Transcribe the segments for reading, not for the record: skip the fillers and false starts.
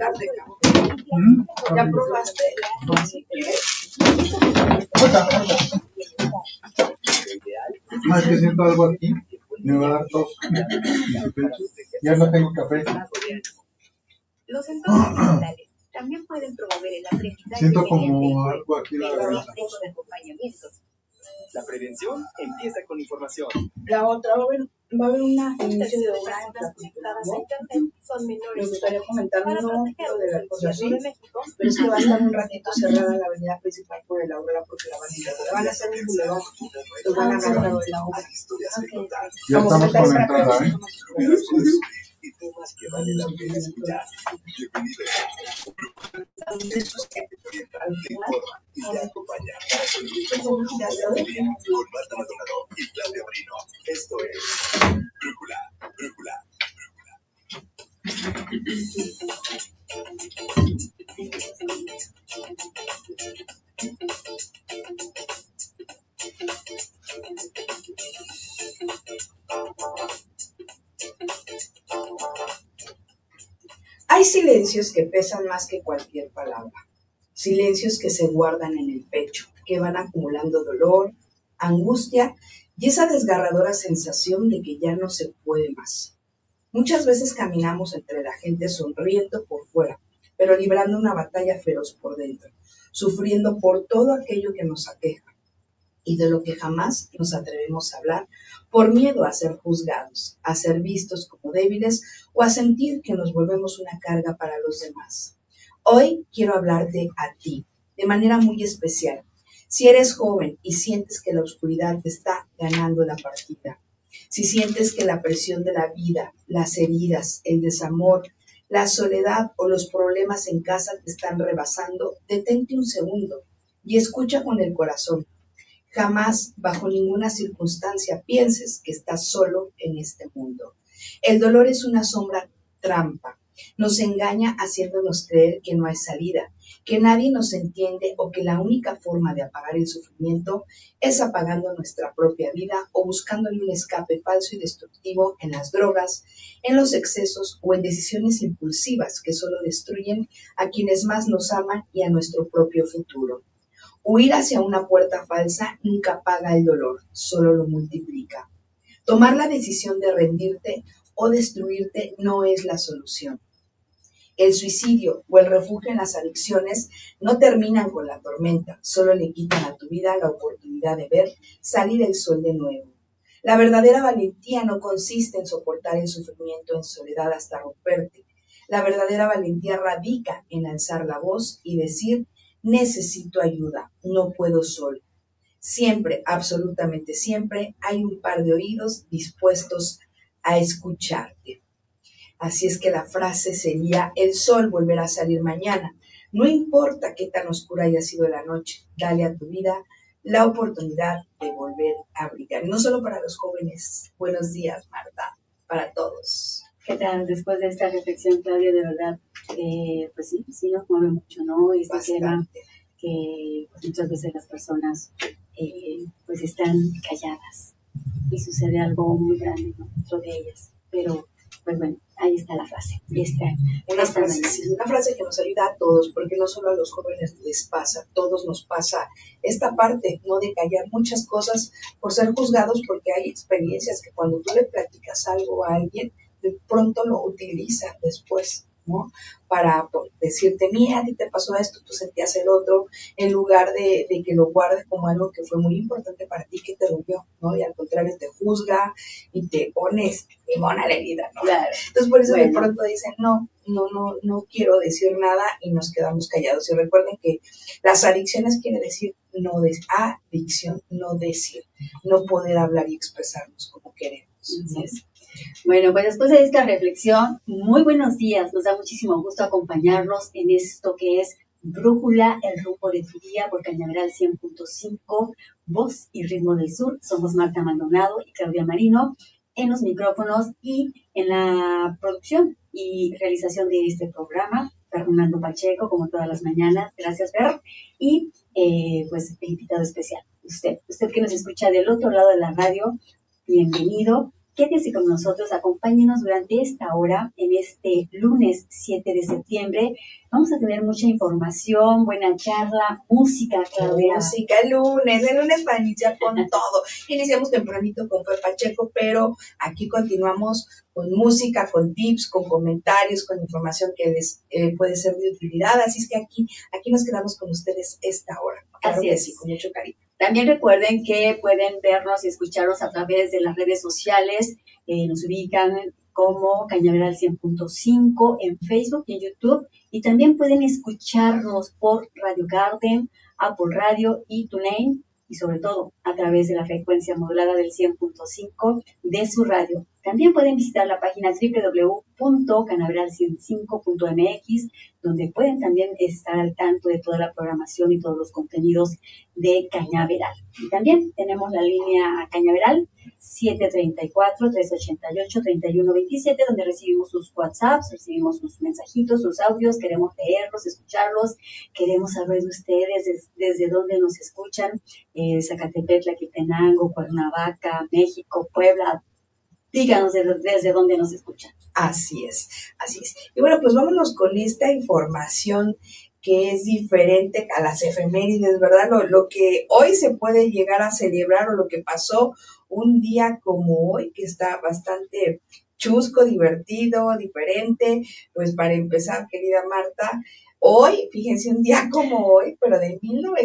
preguntarte, cabrón. ¿Ya probaste? Más que siento algo aquí, me va a dar tos. Ya no tengo café. Los entornos digitales también pueden promover el aprendizaje. Siento como algo aquí en la garganta. De acompañamiento. La prevención empieza con información. La otra, va a haber una inicio de obra en Conectadas a internet son Me menores. gustaría comentar, Para no proteger lo de la cosa así, de México, pero es que va a estar un ratito cerrada la avenida principal por el Aurora porque van a hacer un bulevar, los van a agarrar de la obra. Ya estamos con la entrada, ¿eh? Y temas que vale la pena escuchar. Bienvenidos. Te informa y te acompaña para con Marta Maldonado y Claudia Marino. Esto es Brújula, Brújula. Hay silencios que pesan más que cualquier palabra, silencios que se guardan en el pecho, que van acumulando dolor, angustia y esa desgarradora sensación de que ya no se puede más. Muchas veces caminamos entre la gente sonriendo por fuera, pero librando una batalla feroz por dentro, sufriendo por todo aquello que nos aqueja y de lo que jamás nos atrevemos a hablar por miedo a ser juzgados, a ser vistos como débiles o a sentir que nos volvemos una carga para los demás. Hoy quiero hablarte a ti, de manera muy especial. Si eres joven y sientes que la oscuridad te está ganando la partida, si sientes que la presión de la vida, las heridas, el desamor, la soledad o los problemas en casa te están rebasando, detente un segundo y escucha con el corazón. Jamás, bajo ninguna circunstancia, pienses que estás solo en este mundo. El dolor es una sombra trampa. Nos engaña haciéndonos creer que no hay salida, que nadie nos entiende o que la única forma de apagar el sufrimiento es apagando nuestra propia vida o buscándole un escape falso y destructivo en las drogas, en los excesos o en decisiones impulsivas que solo destruyen a quienes más nos aman y a nuestro propio futuro. Huir hacia una puerta falsa nunca apaga el dolor, solo lo multiplica. Tomar la decisión de rendirte o destruirte no es la solución. El suicidio o el refugio en las adicciones no terminan con la tormenta, solo le quitan a tu vida la oportunidad de ver salir el sol de nuevo. La verdadera valentía no consiste en soportar el sufrimiento en soledad hasta romperte. La verdadera valentía radica en alzar la voz y decir: necesito ayuda, no puedo solo. Siempre, absolutamente siempre, hay un par de oídos dispuestos a escucharte. Así es que la frase sería: el sol volverá a salir mañana. No importa qué tan oscura haya sido la noche, dale a tu vida la oportunidad de volver a brillar. Y no solo para los jóvenes. Buenos días, Marta, para todos. ¿Qué tal? Después de esta reflexión, Claudia, de verdad, pues sí nos mueve mucho, ¿no? Este tema que pues, muchas veces las personas pues están calladas y sucede algo muy grande, ¿no?, dentro de ellas. Pero, pues bueno, ahí está la frase. Una frase que nos ayuda a todos, porque no solo a los jóvenes les pasa, a todos nos pasa esta parte, ¿no?, de callar muchas cosas por ser juzgados, porque hay experiencias que cuando tú le platicas algo a alguien, de pronto lo utiliza después, ¿no?, para decirte: mira, a ti te pasó esto, tú sentías el otro, en lugar de que lo guardes como algo que fue muy importante para ti, que te dolió, ¿no? Y al contrario, te juzga y te pones limón a la herida, ¿no? Claro. Entonces, por eso de pronto dicen: no quiero decir nada, y nos quedamos callados. Y recuerden que las adicciones quiere decir adicción, no decir, no poder hablar y expresarnos como queremos. Así es. Bueno, pues después de esta reflexión, muy buenos días. Nos da muchísimo gusto acompañarnos en esto que es Brújula, el rumbo de tu día, por Cañaveral 100.5, voz y ritmo del sur. Somos Marta Maldonado y Claudia Marino en los micrófonos y en la producción y realización de este programa. Fernando Pacheco, como todas las mañanas. Gracias, Fer. Y pues el invitado especial, usted que nos escucha del otro lado de la radio, bienvenido. Quédese con nosotros, acompáñenos durante esta hora, en este lunes 7 de septiembre. Vamos a tener mucha información, buena charla, música, Claudia. Música, el lunes para iniciar con todo. Iniciamos tempranito con Fe Pacheco, pero aquí continuamos con música, con tips, con comentarios, con información que les puede ser de utilidad. Así es que aquí nos quedamos con ustedes esta hora. Claro Así que es. sí, con mucho cariño. También recuerden que pueden vernos y escucharnos a través de las redes sociales. Nos ubican como Cañaveral 100.5 en Facebook y en YouTube. Y también pueden escucharnos por Radio Garden, Apple Radio y TuneIn. Y sobre todo a través de la frecuencia modulada del 100.5 de su radio. También pueden visitar la página www.canaveral105.mx, donde pueden también estar al tanto de toda la programación y todos los contenidos de Cañaveral. Y también tenemos la línea a Cañaveral 734-388-3127, donde recibimos sus WhatsApps, recibimos sus mensajitos, sus audios, queremos leerlos, escucharlos, queremos saber de ustedes desde dónde nos escuchan, Zacatepec, Tlaquetenango, Cuernavaca, México, Puebla. Díganos desde dónde nos escuchan. Así es. Y bueno, pues vámonos con esta información que es diferente a las efemérides, ¿verdad? Lo que hoy se puede llegar a celebrar o lo que pasó un día como hoy, que está bastante chusco, divertido, diferente. Pues para empezar, querida Marta, hoy, fíjense, un día como hoy, pero de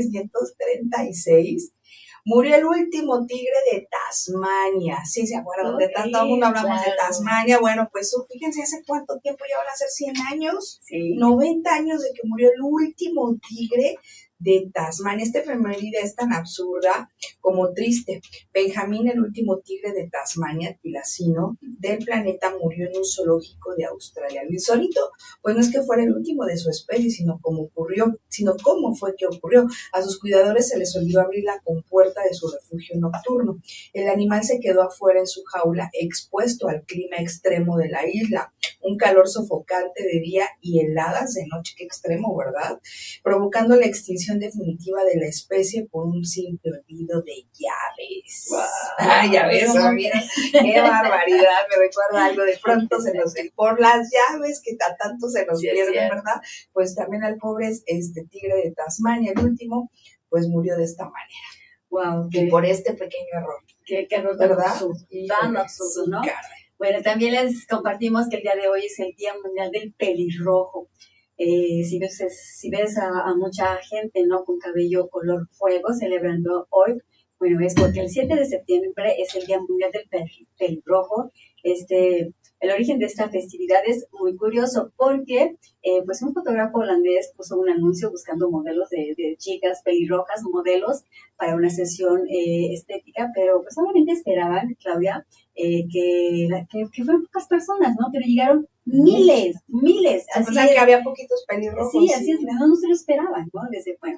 1936, murió el último tigre de Tasmania. Sí, ¿se acuerdan? Okay, de tanto mundo hablamos claro. de Tasmania. Bueno, pues fíjense hace cuánto tiempo, ya van a ser 100 años, Sí. 90 años de que murió el último tigre de Tasmania. Esta efeméride es tan absurda como triste. Benjamín, el último tigre de Tasmania, tilacino del planeta, murió en un zoológico de Australia. Lo insólito, pues no es que fuera el último de su especie, sino cómo fue que ocurrió. A sus cuidadores se les olvidó abrir la compuerta de su refugio nocturno. El animal se quedó afuera en su jaula, expuesto al clima extremo de la isla. Un calor sofocante de día y heladas de noche, qué extremo, ¿verdad? Provocando la extinción definitiva de la especie por un simple olvido de llaves. Wow. Ya ves, mira, qué barbaridad, me recuerda algo, de pronto por las llaves que a tanto se nos pierden, ¿verdad? Pues también al pobre tigre de Tasmania, el último, pues murió de esta manera. Wow, Y por este pequeño error. Qué error tan ¿verdad? absurdo, tan absurdo, ¿no? Caray. Bueno, también les compartimos que el día de hoy es el Día Mundial del Pelirrojo. Si ves a mucha gente, ¿no?, con cabello color fuego celebrando hoy, bueno, es porque el 7 de septiembre es el Día Mundial del Pelirrojo. El origen de esta festividad es muy curioso porque pues un fotógrafo holandés puso un anuncio buscando modelos de chicas pelirrojas, modelos para una sesión estética, pero pues solamente esperaban, Claudia, que fueran pocas personas, ¿no? Pero llegaron miles. O sea, que había poquitos pelirrojos. Sí, así es, no se lo esperaban, ¿no?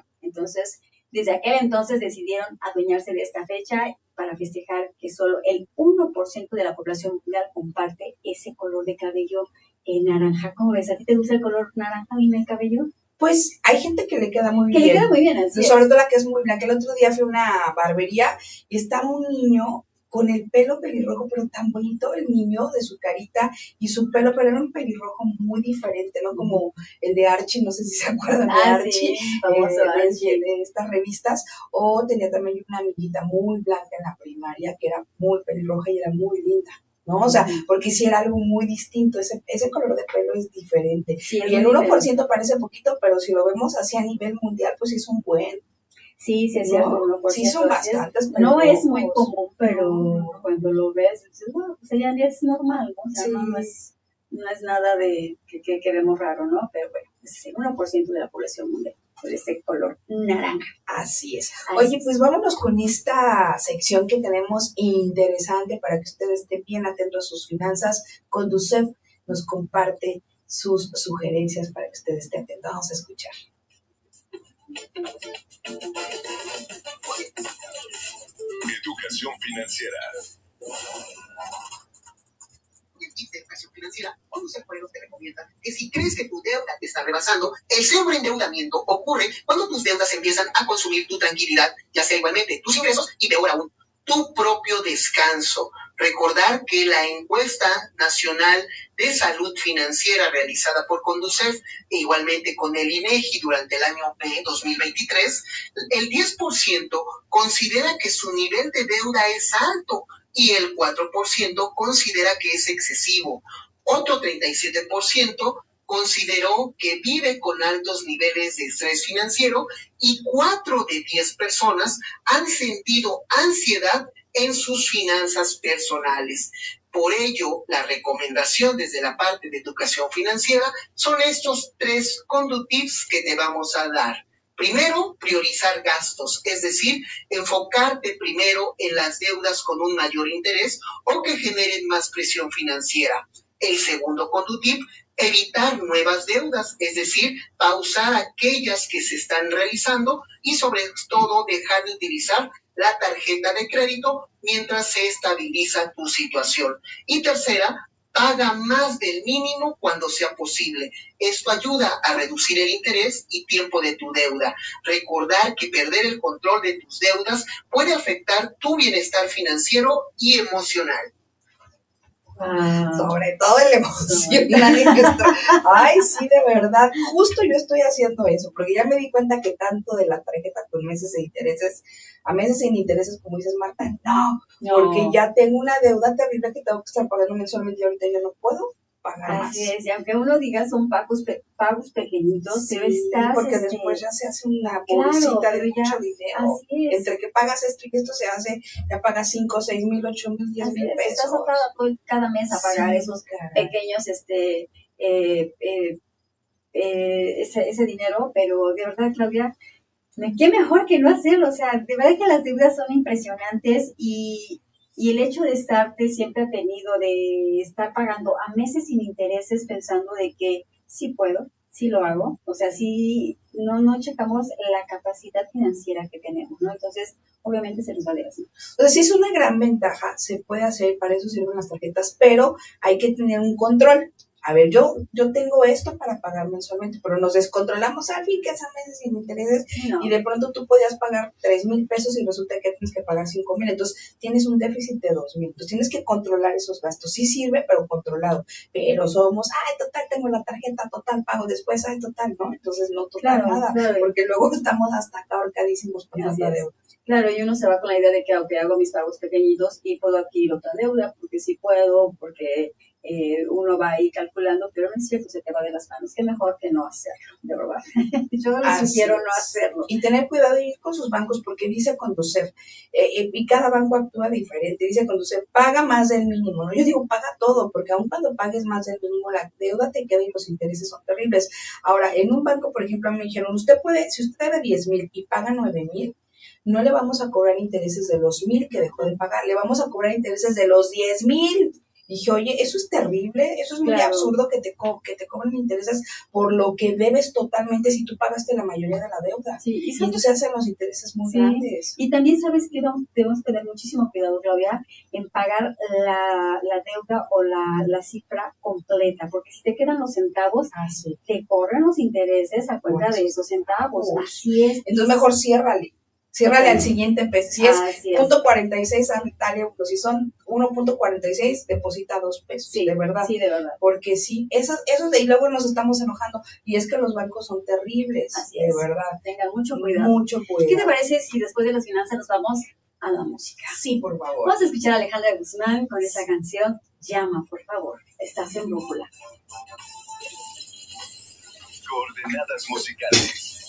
Desde aquel entonces decidieron adueñarse de esta fecha para festejar que solo el 1% de la población mundial comparte ese color de cabello naranja. ¿Cómo ves? ¿A ti te gusta el color naranja en el cabello? Pues hay gente que le queda muy bien. Que le queda muy bien, así sobre es. todo la que es muy blanca. El otro día fui a una barbería y estaba un niño con el pelo pelirrojo, pero tan bonito el niño de su carita y su pelo, pero era un pelirrojo muy diferente, ¿no? Como el de Archie, no sé si se acuerdan de Archie, sí, famoso Archie. de estas revistas, o tenía también una amiguita muy blanca en la primaria que era muy pelirroja y era muy linda, ¿no? O sea, porque sí era algo muy distinto, ese color de pelo es diferente. Sí, y el 1% parece poquito, pero si lo vemos así a nivel mundial, pues sí es un buen. Sí, es cierto, 1%. Sí, son bastantes. No es muy común, pero cuando lo ves, dices, bueno, pues ya es normal, ¿no? O sea, sí. no es nada de que vemos raro, ¿no? Pero bueno, es el 1% de la población mundial de ese color naranja. Así es. Oye, pues vámonos con esta sección que tenemos interesante para que ustedes estén bien atentos a sus finanzas. Conducef nos comparte sus sugerencias para que ustedes estén atentos. Vamos a escuchar. Educación financiera. El tip de educación financiera, Conducef te recomienda que si crees que tu deuda te está rebasando, el sobreendeudamiento ocurre cuando tus deudas empiezan a consumir tu tranquilidad, ya sea igualmente tus ingresos y peor aún, tu propio descanso. Recordar que la encuesta nacional de salud financiera realizada por Conducef e igualmente con el INEGI durante el año 2023, el 10% considera que su nivel de deuda es alto y el 4% considera que es excesivo. Otro 37% consideró que vive con altos niveles de estrés financiero y 4 de 10 personas han sentido ansiedad en sus finanzas personales. Por ello, la recomendación desde la parte de educación financiera son estos 3 conductips que te vamos a dar. Primero, priorizar gastos, es decir, enfocarte primero en las deudas con un mayor interés o que generen más presión financiera. El segundo conductip, evitar nuevas deudas, es decir, pausar aquellas que se están realizando y sobre todo dejar de utilizar la tarjeta de crédito mientras se estabiliza tu situación. Y tercera, paga más del mínimo cuando sea posible. Esto ayuda a reducir el interés y tiempo de tu deuda. Recordar que perder el control de tus deudas puede afectar tu bienestar financiero y emocional. Sobre todo el emocional. Ay, sí, de verdad. Justo yo estoy haciendo eso, porque ya me di cuenta que tanto de la tarjeta con meses sin intereses, a meses sin intereses, como dices, Marta, no, porque ya tengo una deuda terrible que tengo que estar pagando mensualmente y ahorita ya no puedo pagar más. Así es, y aunque uno diga son pagos pequeñitos, Sí, pero estás... porque después ya se hace una bolsita de mucho dinero. Así es. Entre que pagas esto y esto se hace, ya pagas 5, 6 mil, 8 mil, 10 mil pesos. Estás atado cada mes a pagar esos pequeños ese dinero, pero de verdad, Claudia, qué mejor que no hacerlo. O sea, de verdad que las deudas son impresionantes y el hecho de estarte siempre atenido, de estar pagando a meses sin intereses pensando de que sí puedo, sí lo hago, o sea, sí, no checamos la capacidad financiera que tenemos, ¿no? Entonces, obviamente se nos va a así. Entonces, sí es una gran ventaja, se puede hacer, para eso sirven las tarjetas, pero hay que tener un control. A ver, yo tengo esto para pagar mensualmente, pero nos descontrolamos al fin que es a meses sin intereses y de pronto tú podías pagar 3 mil pesos y resulta que tienes que pagar 5 mil, entonces tienes un déficit de 2 mil, entonces tienes que controlar esos gastos. Sí sirve, pero controlado, pero somos, total, tengo la tarjeta, total, pago después, total, ¿no? Entonces no total nada, porque luego estamos hasta acá ahorcadísimos con la deuda. Claro, y uno se va con la idea de que aunque hago mis pagos pequeñitos y puedo adquirir otra deuda, porque sí puedo, porque uno va ahí calculando, pero no es cierto, se te va de las manos. Qué mejor que no hacerlo, de verdad. Yo les sugiero no hacerlo. Y tener cuidado de ir con sus bancos, porque dice Conducef, y cada banco actúa diferente. Dice Conducef, paga más del mínimo, ¿no? Yo digo, paga todo, porque aun cuando pagues más del mínimo, la deuda te queda y los intereses son terribles. Ahora, en un banco, por ejemplo, me dijeron, si usted debe 10 mil y paga 9 mil, no le vamos a cobrar intereses de los 1,000 que dejó de pagar, le vamos a cobrar intereses de los 10,000. Dije, oye, eso es terrible, eso es muy absurdo que te cobren intereses por lo que debes totalmente si tú pagaste la mayoría de la deuda. Sí, y entonces hacen los intereses muy grandes. Y también sabes que debemos tener muchísimo cuidado, Claudia, en pagar la deuda o la cifra completa, porque si te quedan los centavos, te corren los intereses a cuenta de esos centavos. Así es. Entonces mejor ciérrale al siguiente peso. Si es .46, dale euros. Si son 1.46, deposita 2 pesos. Sí, de verdad. Sí, de verdad. Porque sí, esos y luego nos estamos enojando. Y es que los bancos son terribles. Así de es. verdad. Tengan mucho cuidado. Mucho cuidado. ¿Qué te parece si después de las finanzas nos vamos a la música? Sí, por favor. Vamos a escuchar a Alejandra Guzmán con esa canción. Llama, por favor. Estás en Brújula. Coordenadas musicales.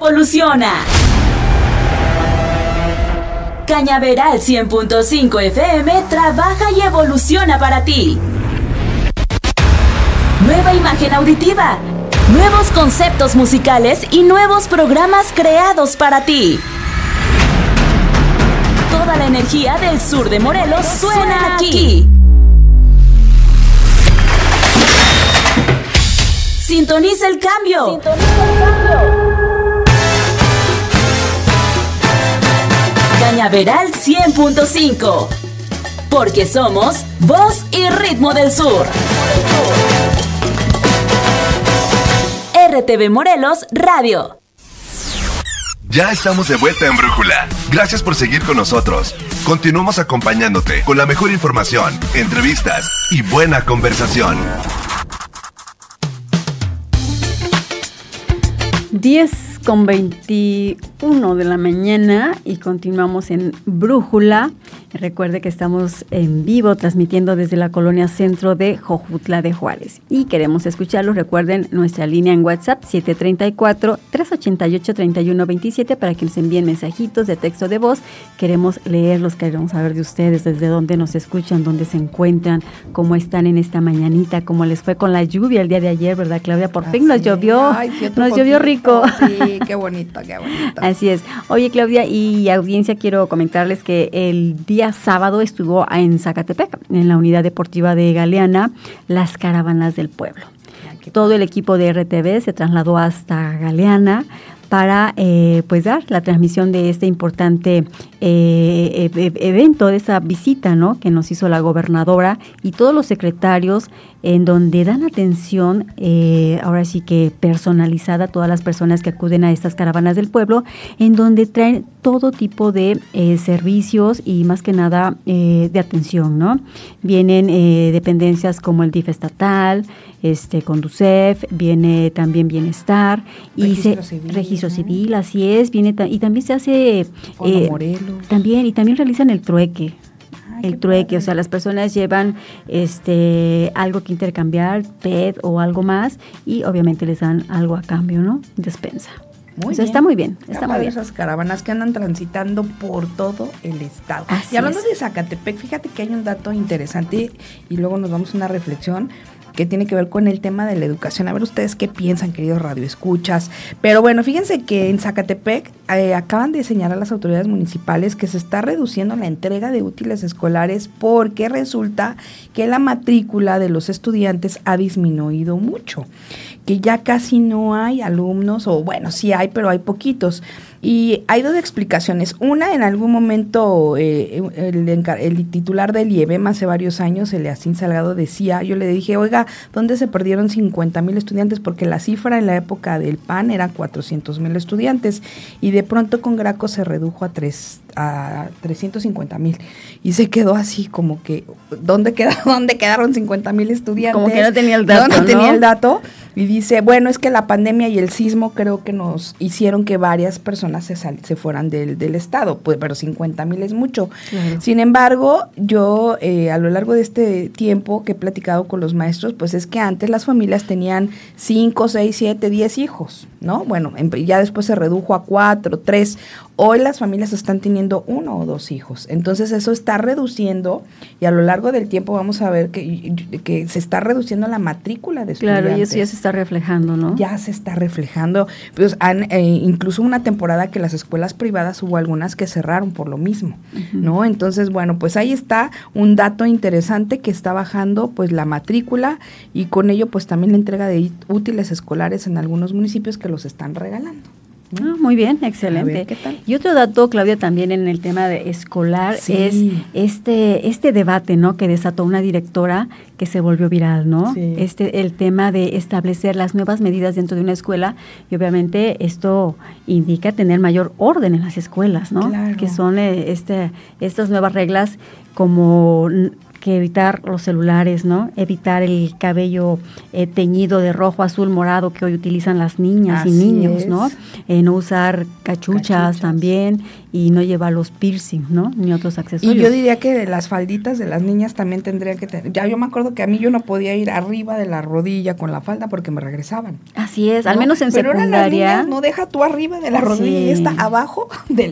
evoluciona. Cañaveral 100.5 FM trabaja y evoluciona para ti. Nueva imagen auditiva, nuevos conceptos musicales y nuevos programas creados para ti. Toda la energía del sur de Morelos suena aquí. Sintoniza el cambio. Cañaveral 100.5. Porque somos voz y ritmo del sur. RTV Morelos Radio. Ya estamos de vuelta en Brújula. Gracias por seguir con nosotros. Continuamos acompañándote con la mejor información, entrevistas y buena conversación. 10:21 de la mañana y continuamos en Brújula. Recuerde que estamos en vivo transmitiendo desde la colonia centro de Jojutla de Juárez y queremos escucharlos. Recuerden nuestra línea en WhatsApp 734-388-3127 para que nos envíen mensajitos de texto de voz. Queremos leerlos, queremos saber de ustedes, desde dónde nos escuchan, dónde se encuentran, cómo están en esta mañanita, cómo les fue con la lluvia el día de ayer, ¿verdad, Claudia? Por fin nos llovió. Ay, sí, nos llovió rico. Sí, qué bonito, qué bonito. Así es. Oye, Claudia y audiencia, quiero comentarles que el día sábado estuvo en Zacatepec, en la unidad deportiva de Galeana, las caravanas del pueblo. Todo el equipo de RTV se trasladó hasta Galeana para pues dar la transmisión de este importante evento, de esa visita, ¿no?, que nos hizo la gobernadora y todos los secretarios, en donde dan atención, ahora sí que personalizada, a todas las personas que acuden a estas caravanas del pueblo, en donde traen todo tipo de servicios y más que nada de atención, ¿no? Vienen dependencias como el DIF estatal, Conducef, viene también Bienestar y registro civil, así es, viene y también se hace también realizan el trueque. El trueque, o sea, las personas llevan algo que intercambiar, PET o algo más, y obviamente les dan algo a cambio, ¿no? Despensa. Está muy bien, está muy bien. Esas caravanas que andan transitando por todo el estado. Así y hablando es. de Zacatepec, fíjate que hay un dato interesante y luego nos vamos a una reflexión que tiene que ver con el tema de la educación. A ver ustedes qué piensan, queridos radioescuchas. Pero bueno, fíjense que en Zacatepec acaban de señalar las autoridades municipales que se está reduciendo la entrega de útiles escolares porque resulta que la matrícula de los estudiantes ha disminuido mucho, que ya casi no hay alumnos, o bueno, sí hay, pero hay poquitos. Y hay dos explicaciones. Una, en algún momento el titular del IEBEM hace varios años, Eleazín Salgado, decía, yo le dije, oiga, ¿dónde se perdieron 50,000 estudiantes? Porque la cifra en la época del PAN era 400,000 estudiantes y de pronto con Graco se redujo a 350,000 y se quedó así como que, ¿dónde quedaron 50,000 estudiantes? Como que no tenía el dato, No tenía el dato. Y dice, bueno, es que la pandemia y el sismo creo que nos hicieron que varias personas se fueran del estado, pues, pero 50,000 es mucho. Claro. Sin embargo, yo a lo largo de este tiempo que he platicado con los maestros, pues es que antes las familias tenían 5, 6, 7, 10 hijos, ¿no? Bueno, ya después se redujo a 4, 3. Hoy las familias están teniendo 1 o 2 hijos. Entonces eso está reduciendo y a lo largo del tiempo vamos a ver que se está reduciendo la matrícula de estudiantes. Claro, y eso ya se está reflejando, ¿no? Ya se está reflejando. Pues incluso una temporada que las escuelas privadas hubo algunas que cerraron por lo mismo, ¿no? Entonces, bueno, pues ahí está un dato interesante que está bajando pues la matrícula y con ello pues también la entrega de útiles escolares en algunos municipios que los están regalando. Muy bien, excelente. A ver, ¿qué tal? Y otro dato, Claudia, también en el tema de escolar es este debate, ¿no?, que desató una directora que se volvió viral, ¿no? Sí. El tema de establecer las nuevas medidas dentro de una escuela y obviamente esto indica tener mayor orden en las escuelas, ¿no? Claro. Que son estas nuevas reglas como que evitar los celulares, ¿no? Evitar el cabello teñido de rojo, azul, morado que hoy utilizan las niñas y niños, ¿no? No usar cachuchas también y no llevar los piercing, ¿no? Ni otros accesorios. Y yo diría que las falditas de las niñas también tendrían que tener. Ya yo me acuerdo que a mí yo no podía ir arriba de la rodilla con la falda porque me regresaban. Así es, al menos en pero secundaria. Ahora las niñas, no deja tú arriba de la rodilla y está abajo de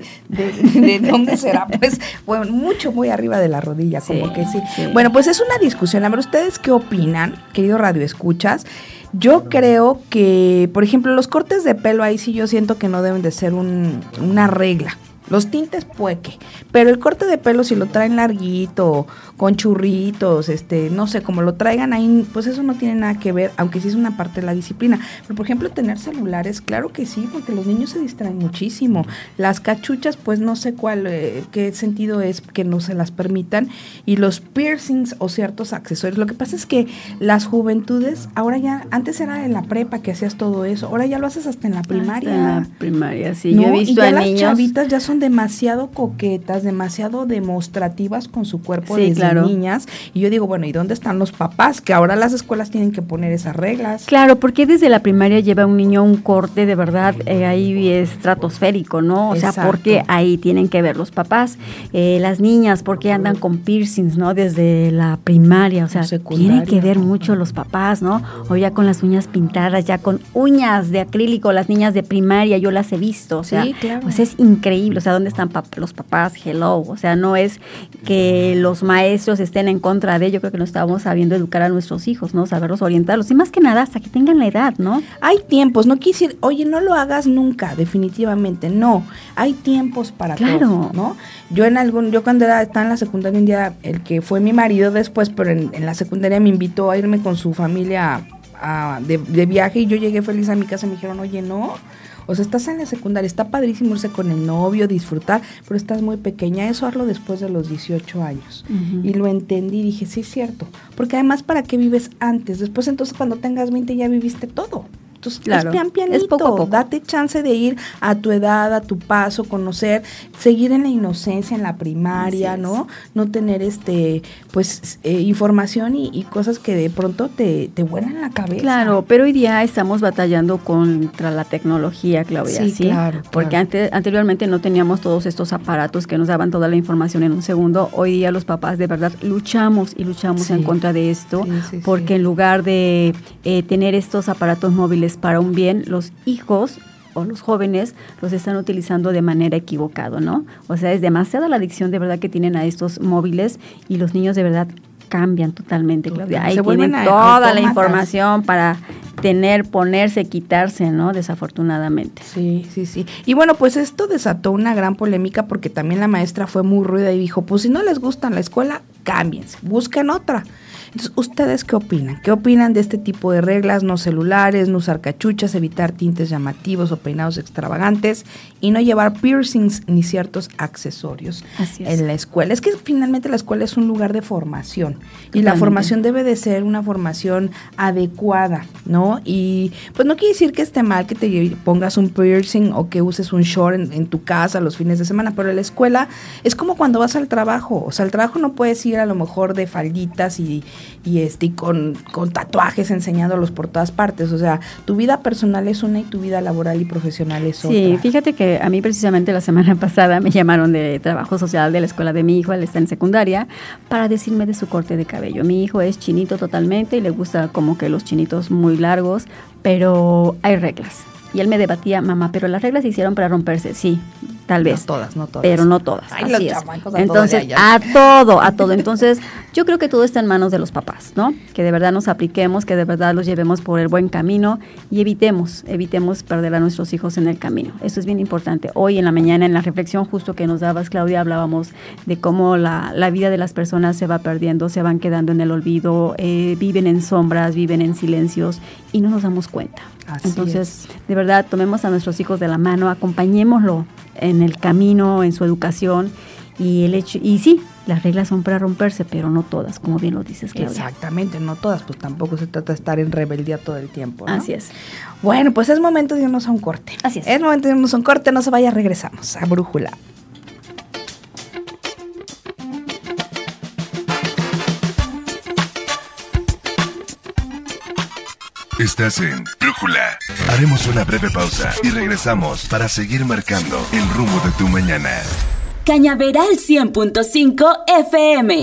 dónde será, pues, bueno, muy arriba de la rodilla, como que sí. Bueno, pues es una discusión. A ver, ¿ustedes qué opinan, querido Radio Escuchas? Yo creo que, por ejemplo, los cortes de pelo ahí sí yo siento que no deben de ser una regla. Los tintes pueque, pero el corte de pelo si lo traen larguito, con churritos, no sé, como lo traigan ahí, pues eso no tiene nada que ver, aunque sí es una parte de la disciplina. Pero por ejemplo, tener celulares, claro que sí, porque los niños se distraen muchísimo. Las cachuchas, pues no sé qué sentido es que no se las permitan. Y los piercings o ciertos accesorios. Lo que pasa es que las juventudes, ahora ya, antes era en la prepa que hacías todo eso, ahora ya lo haces hasta en la primaria. Hasta en la primaria, sí. ¿No? Yo he visto y ya a las niños. Chavitas ya son demasiado coquetas, demasiado demostrativas con su cuerpo desde niñas. Y yo digo, bueno, ¿y dónde están los papás? Que ahora las escuelas tienen que poner esas reglas. Claro, porque desde la primaria lleva un niño un corte de verdad ahí estratosférico, ¿no? O sea, porque ahí tienen que ver los papás. Las niñas, porque andan con piercings, ¿no? Desde la primaria, o sea, tienen que ver mucho los papás, ¿no? O ya con las uñas pintadas, ya con uñas de acrílico, las niñas de primaria, yo las he visto, o sea, pues es increíble, o sea, ¿dónde están los papás? Hello, o sea, no es que los maestros estén en contra de ello, creo que nos estábamos sabiendo educar a nuestros hijos, ¿no? Saberlos orientarlos, y más que nada hasta que tengan la edad, ¿no? Hay tiempos, no quise decir, oye, no lo hagas nunca, definitivamente, no, hay tiempos para todo, ¿no? Yo cuando estaba en la secundaria un día, el que fue mi marido después, pero en la secundaria me invitó a irme con su familia de viaje y yo llegué feliz a mi casa y me dijeron, oye, no, o sea, estás en la secundaria, está padrísimo irse con el novio, disfrutar, pero estás muy pequeña, eso hazlo después de los 18 años. Uh-huh. Y lo entendí, dije, sí es cierto, porque además, ¿para qué vives antes? Después, entonces, cuando tengas 20 ya viviste todo. Entonces, claro, es pianito, es poco a poco. Date chance de ir a tu edad, a tu paso, conocer, seguir en la inocencia, en la primaria, ¿no? No tener información y cosas que de pronto te vuelan la cabeza. Claro, pero hoy día estamos batallando contra la tecnología, Claudia, ¿sí? Claro. Porque anteriormente no teníamos todos estos aparatos que nos daban toda la información en un segundo. Hoy día los papás de verdad luchamos en contra de esto, porque en lugar de tener estos aparatos móviles para un bien, los hijos o los jóvenes los están utilizando de manera equivocada, ¿no? O sea, es demasiada la adicción de verdad que tienen a estos móviles y los niños de verdad cambian totalmente, Claudia. Ahí tienen toda la información para ponerse, quitarse, ¿no? Desafortunadamente. Sí. Y bueno, pues esto desató una gran polémica porque también la maestra fue muy ruda y dijo, pues si no les gusta la escuela, cámbiense, busquen otra. Entonces, ¿ustedes qué opinan? ¿Qué opinan de este tipo de reglas? No celulares, no usar cachuchas, evitar tintes llamativos o peinados extravagantes y no llevar piercings ni ciertos accesorios en la escuela. Es que finalmente la escuela es un lugar de formación. Totalmente. Y la formación debe de ser una formación adecuada, ¿no? Y pues no quiere decir que esté mal que te pongas un piercing o que uses un short en tu casa los fines de semana, pero en la escuela es como cuando vas al trabajo. O sea, al trabajo no puedes ir a lo mejor de falditas y con tatuajes enseñándolos por todas partes. O sea, tu vida personal es una y tu vida laboral y profesional es otra. Sí, fíjate que a mí precisamente la semana pasada me llamaron de trabajo social de la escuela de mi hijo, él está en secundaria, para decirme de su corte de cabello. Mi hijo es chinito totalmente y le gusta como que los chinitos muy largos, pero hay reglas. Y él me debatía, mamá, pero las reglas se hicieron para romperse. Sí, tal vez. No todas. Pero no todas. Ay, así es. Entonces, a todo. Entonces, yo creo que todo está en manos de los papás, ¿no? Que de verdad nos apliquemos, que de verdad los llevemos por el buen camino y evitemos perder a nuestros hijos en el camino. Eso es bien importante. Hoy en la mañana, en la reflexión justo que nos dabas, Claudia, hablábamos de cómo la vida de las personas se va perdiendo, se van quedando en el olvido, viven en sombras, viven en silencios y no nos damos cuenta. Entonces, de verdad, tomemos a nuestros hijos de la mano, acompañémoslo en el camino, en su educación y sí, las reglas son para romperse, pero no todas, como bien lo dices, Claudia. Exactamente, no todas, pues tampoco se trata de estar en rebeldía todo el tiempo, ¿no? Así es. Bueno, pues es momento de irnos a un corte. Así es. Es momento de irnos a un corte, no se vaya, regresamos a Brújula. Estás en Brújula. Haremos una breve pausa y regresamos para seguir marcando el rumbo de tu mañana. Cañaveral 100.5 FM.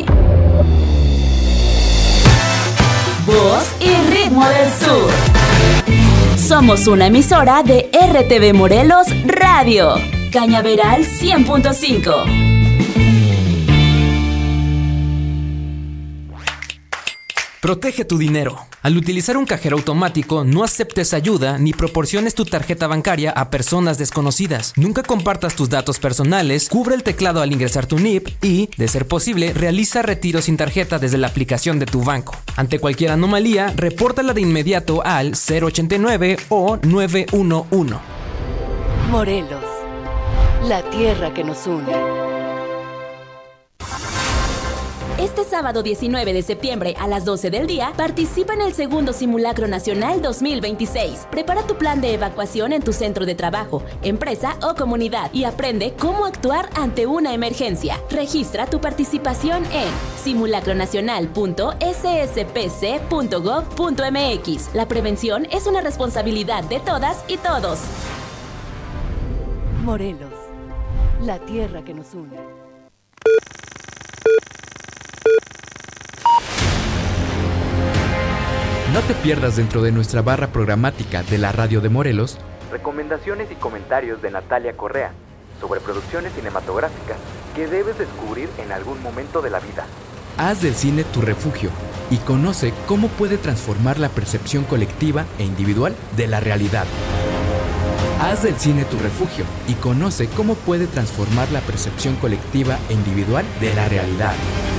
Voz y ritmo del sur. Somos una emisora de RTV Morelos Radio. Cañaveral 100.5. Protege tu dinero. Al utilizar un cajero automático, no aceptes ayuda ni proporciones tu tarjeta bancaria a personas desconocidas. Nunca compartas tus datos personales, cubre el teclado al ingresar tu NIP y, de ser posible, realiza retiros sin tarjeta desde la aplicación de tu banco. Ante cualquier anomalía, repórtala de inmediato al 089 o 911. Morelos, la tierra que nos une. Este sábado 19 de septiembre a las 12 del día, participa en el segundo Simulacro Nacional 2026. Prepara tu plan de evacuación en tu centro de trabajo, empresa o comunidad y aprende cómo actuar ante una emergencia. Registra tu participación en simulacronacional.sspc.gov.mx. La prevención es una responsabilidad de todas y todos. Morelos, la tierra que nos une. No te pierdas dentro de nuestra barra programática de la Radio de Morelos recomendaciones y comentarios de Natalia Correa sobre producciones cinematográficas que debes descubrir en algún momento de la vida. Haz del cine tu refugio y conoce cómo puede transformar la percepción colectiva e individual de la realidad. Haz del cine tu refugio y conoce cómo puede transformar la percepción colectiva e individual de la realidad.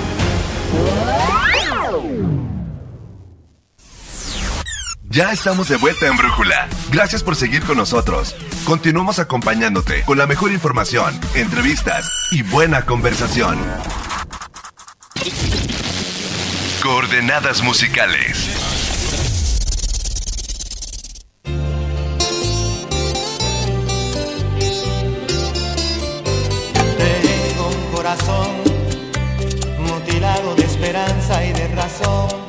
Ya estamos de vuelta en Brújula. Gracias por seguir con nosotros. Continuamos acompañándote con la mejor información, entrevistas y buena conversación. Coordenadas musicales. Tengo un corazón mutilado de esperanza y de razón.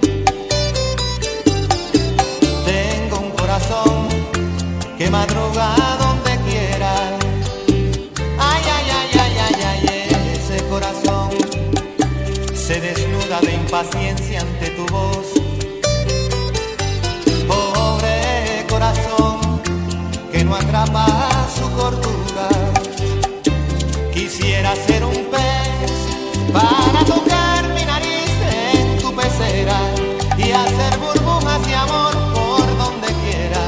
Que madruga donde quiera. Ay, ay, ay, ay, ay, ay, ese corazón se desnuda de impaciencia ante tu voz. Pobre corazón que no atrapa su cordura. Quisiera ser un pez para tocar mi nariz en tu pecera y hacer burbujas de amor por donde quiera.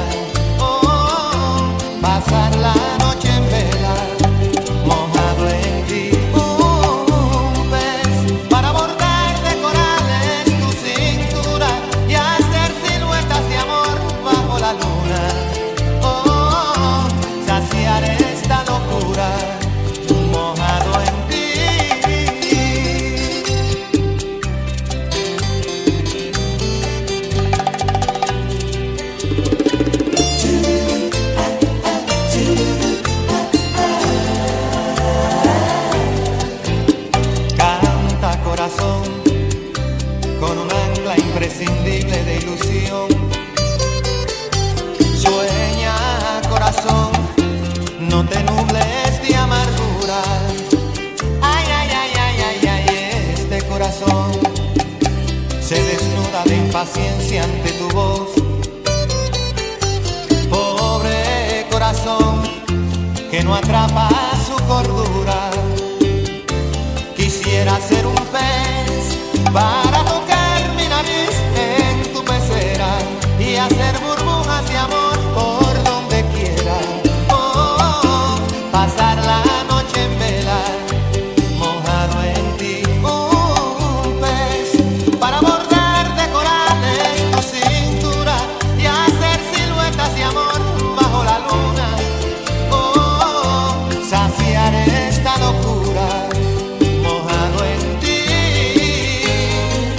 Pasar la noche en vela, mojado en ti, un pez para bordar de corales tu cintura y hacer siluetas de amor bajo la luna. Oh, saciar esta locura, mojado en ti. Con un ancla imprescindible de ilusión. Sueña, corazón, no te nubles de amargura. Ay, ay, ay, ay, ay, ay, este corazón se desnuda de impaciencia ante tu voz. Pobre corazón que no atrapa su cordura. Quisiera ser un pez para tocar mi nariz en tu pecera y hacer burbujas de amor por donde quiera. Oh, pasar la noche en vela, mojado en ti. Un pez para bordar de corales tu cintura y hacer siluetas de amor bajo la luna. Oh, saciar esta locura.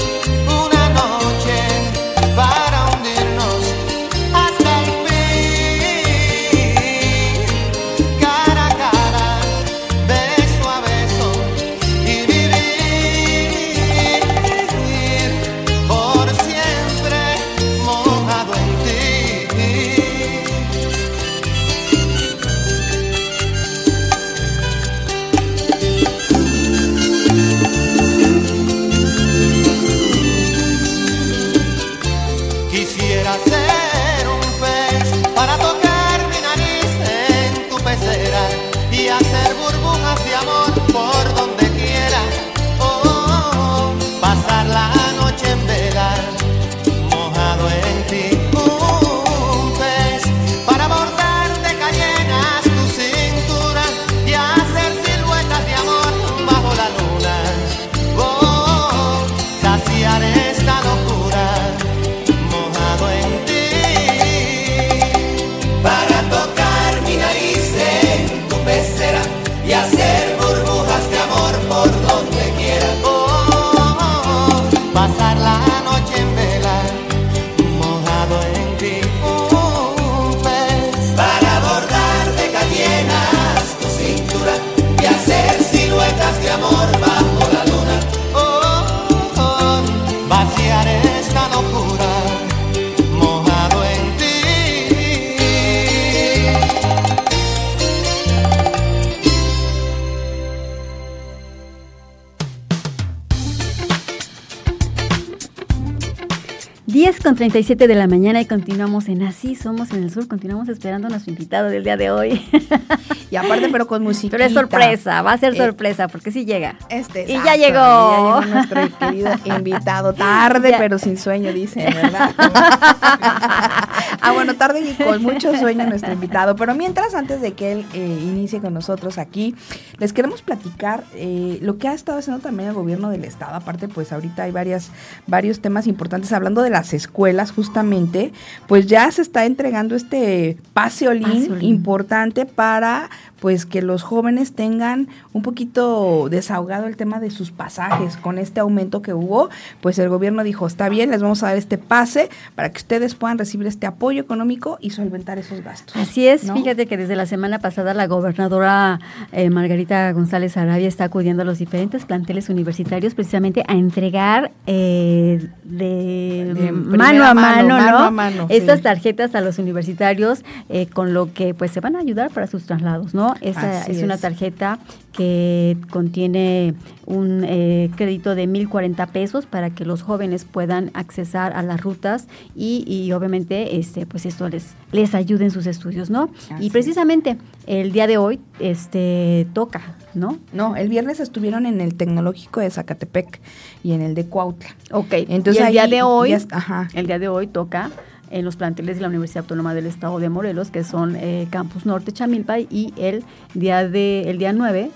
10:37 de la mañana y continuamos en Así Somos en el Sur. Continuamos esperando a nuestro invitado del día de hoy. Y aparte, pero con musiquita. Pero es sorpresa, va a ser sorpresa, porque sí llega. Y ya llegó. Nuestro querido invitado. Tarde, pero sin sueño, dicen, ¿verdad? Bueno, tarde y con mucho sueño nuestro invitado. Pero mientras, antes de que él inicie con nosotros aquí, les queremos platicar lo que ha estado haciendo también el gobierno del estado. Aparte, pues ahorita hay varios temas importantes. Hablando de las escuelas, justamente, pues ya se está entregando este pase Olin importante para pues que los jóvenes tengan un poquito desahogado el tema de sus pasajes. Con este aumento que hubo, pues el gobierno dijo, está bien, les vamos a dar este pase para que ustedes puedan recibir este apoyo económico y solventar esos gastos. Así es, ¿no? Fíjate que desde la semana pasada la gobernadora Margarita González Arabia está acudiendo a los diferentes planteles universitarios precisamente a entregar mano a mano estas tarjetas a los universitarios con lo que pues se van a ayudar para sus traslados, ¿no? Esa es una tarjeta que contiene un crédito de 1,040 pesos para que los jóvenes puedan accesar a las rutas y obviamente pues esto les ayude en sus estudios, ¿no? Y precisamente el día de hoy toca, ¿no? No, el viernes estuvieron en el Tecnológico de Zacatepec y en el de Cuautla. Ok, entonces y el día de hoy toca en los planteles de la Universidad Autónoma del Estado de Morelos, que son Campus Norte Chamilpay, y el día 9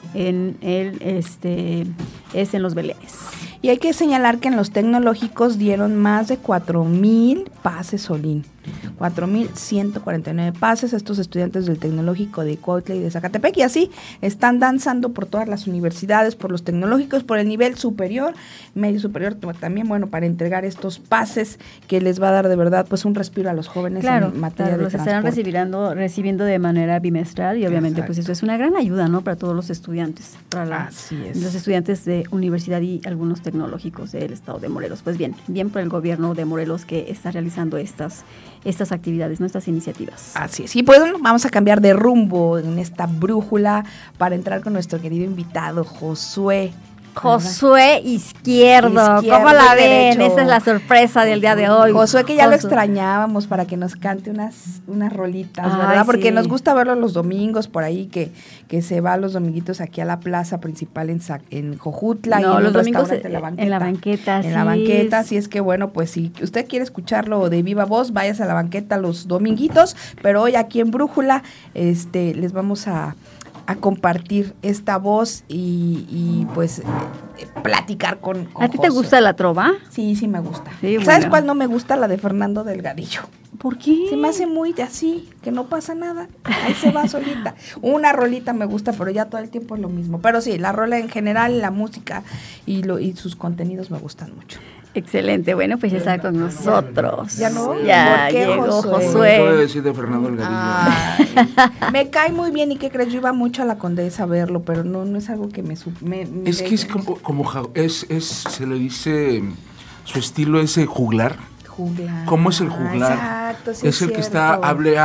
es en Los Belenes. Y hay que señalar que en los tecnológicos dieron más de 4,000 pases Olin. 4,149 pases a estos estudiantes del Tecnológico de Cuautla y de Zacatepec, y así están danzando por todas las universidades, por los tecnológicos, por el nivel superior, medio superior también, bueno, para entregar estos pases que les va a dar de verdad pues un respiro a los jóvenes en materia de los transporte. Estarán recibiendo de manera bimestral y obviamente pues eso es una gran ayuda, ¿no? Para todos los estudiantes, para los estudiantes de universidad y algunos tecnológicos del Estado de Morelos. Pues bien por el gobierno de Morelos que está realizando estas actividades, nuestras iniciativas. Así es. Y pues vamos a cambiar de rumbo en esta brújula para entrar con nuestro querido invitado, Josué Izquierdo. ¿Cómo la ven? Esa es la sorpresa del día de hoy. Josué, que ya lo extrañábamos para que nos cante unas rolitas, ¿verdad? Porque nos gusta verlo los domingos por ahí, que se va los dominguitos aquí a la plaza principal en Jojutla. No, y los domingos en la banqueta. En la banqueta, En la banqueta, así es que bueno, pues si usted quiere escucharlo de viva voz, váyase a la banqueta los dominguitos, pero hoy aquí en Brújula les vamos a compartir esta voz y pues platicar con ¿A ti te gusta la trova? Sí me gusta. Sí, ¿Sabes cuál no me gusta? La de Fernando Delgadillo. ¿Por qué? Se me hace muy de así, que no pasa nada. Ahí se va solita. Una rolita me gusta, pero ya todo el tiempo es lo mismo. Pero sí, la rola en general, la música y sus contenidos me gustan mucho. Excelente, bueno, pues ya está con nosotros. ¿Ya no? Ya llegó Josué. ¿Qué voy a decir de Fernando Delgadillo? Me cae muy bien, ¿y qué crees? Yo iba mucho a la Condesa a verlo, pero no es algo que me es que es como se le dice, su estilo es juglar. ¿Cómo es el juglar? Exacto, sí es el que está hable.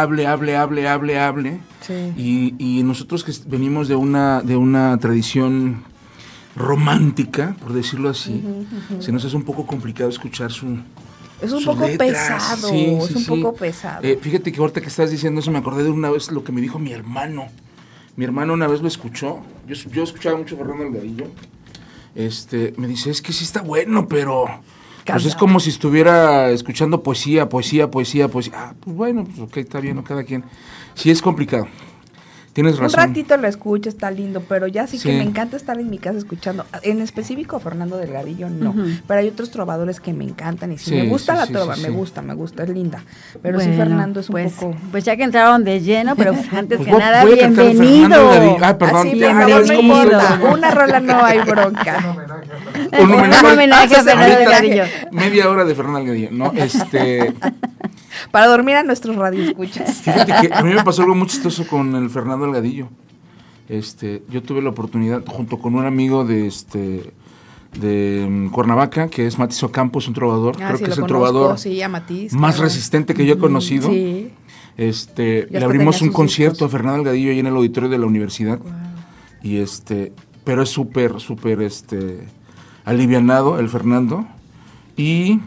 Sí. Y nosotros que venimos de una tradición romántica, por decirlo así, se nos hace un poco complicado escuchar es un poco pesado, es un poco pesado. Fíjate que ahorita que estás diciendo eso me acordé de una vez lo que me dijo mi hermano. Mi hermano una vez lo escuchó. Yo escuchaba mucho a Fernando Delgadillo. Me dice, es que sí está bueno, pero pues es como si estuviera escuchando poesía. Ah, pues bueno, pues ok, está bien, ¿no? Cada quien. Sí es complicado. Tienes razón. Un ratito lo escucho, está lindo, pero ya sí que me encanta estar en mi casa escuchando. En específico Fernando Delgadillo, no. Pero hay otros trovadores que me encantan y me gusta la trova, me gusta, es linda. Pero bueno, sí, Fernando es un poco... Pues ya que entraron de lleno, pero antes que nada, bienvenido. Perdón. Bienvenido. Una rola no hay bronca. Un homenaje a Fernando Delgadillo. Media hora de Fernando Delgadillo, ¿no? Para dormir a nuestros radioescuchas. Fíjate que a mí me pasó algo muy chistoso con el Fernando Delgadillo. Yo tuve la oportunidad, junto con un amigo de Cuernavaca, que es Matis Ocampos, un trovador. Creo que es el trovador más resistente que yo he conocido. Sí. Le abrimos un concierto a Fernando Delgadillo ahí en el auditorio de la universidad. Wow. Y pero es súper alivianado el Fernando. Y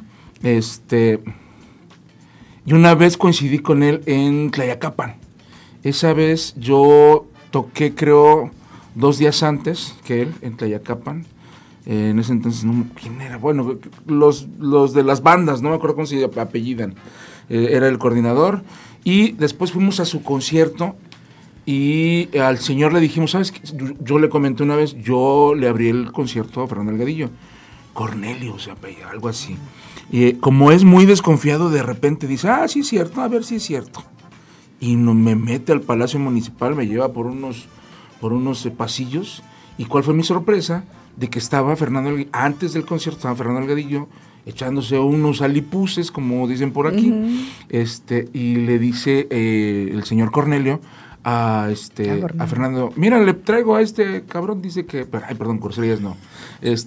Y una vez coincidí con él en Tlayacapan. Esa vez yo toqué, creo, 2 días antes que él en Tlayacapan. En ese entonces, no, ¿quién era? Bueno, los de las bandas, no me acuerdo cómo se apellidan. Era el coordinador. Y después fuimos a su concierto y al señor le dijimos, ¿sabes qué? Yo le comenté una vez, yo le abrí el concierto a Fernando Delgadillo. Cornelio, o sea, algo así. Y como es muy desconfiado, de repente dice, sí es cierto, a ver si es cierto. Y me mete al Palacio Municipal, me lleva por unos pasillos. ¿Y cuál fue mi sorpresa? De que estaba antes del concierto, estaba Fernando Delgadillo echándose unos alipuses, como dicen por aquí. Uh-huh. Y le dice el señor Cornelio a Fernando, mira, le traigo a este cabrón, dice que, perdón, groserías no. Es